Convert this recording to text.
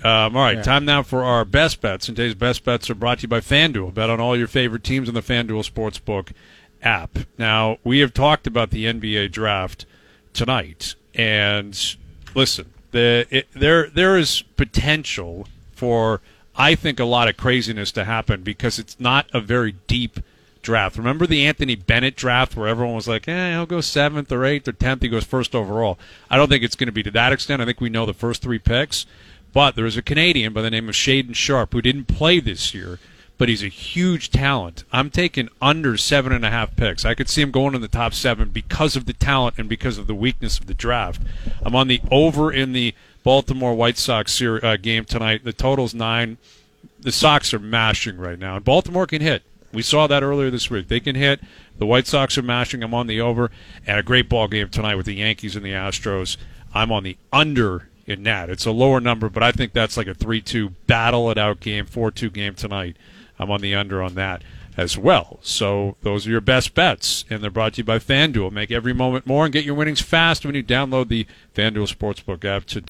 All right, time now for our best bets. And today's best bets are brought to you by FanDuel. Bet on all your favorite teams in the FanDuel Sportsbook app. Now, we have talked about the NBA draft tonight. And listen, there is potential for, I think, a lot of craziness to happen because it's not a very deep draft. Remember the Anthony Bennett draft where everyone was like, he'll go 7th or 8th or 10th. He goes first overall. I don't think it's going to be to that extent. I think we know the first 3 picks. But there is a Canadian by the name of Shaden Sharp who didn't play this year, but he's a huge talent. I'm taking under 7.5 picks. I could see him going in the top 7 because of the talent and because of the weakness of the draft. I'm on the over in the Baltimore White Sox game tonight. The total's 9. The Sox are mashing right now, and Baltimore can hit. We saw that earlier this week. They can hit. The White Sox are mashing. I'm on the over, and a great ball game tonight with the Yankees and the Astros. I'm on the under in that. It's a lower number, but I think that's like a 3-2 battle-it-out game, 4-2 game tonight. I'm on the under on that as well. So those are your best bets, and they're brought to you by FanDuel. Make every moment more and get your winnings fast when you download the FanDuel Sportsbook app today.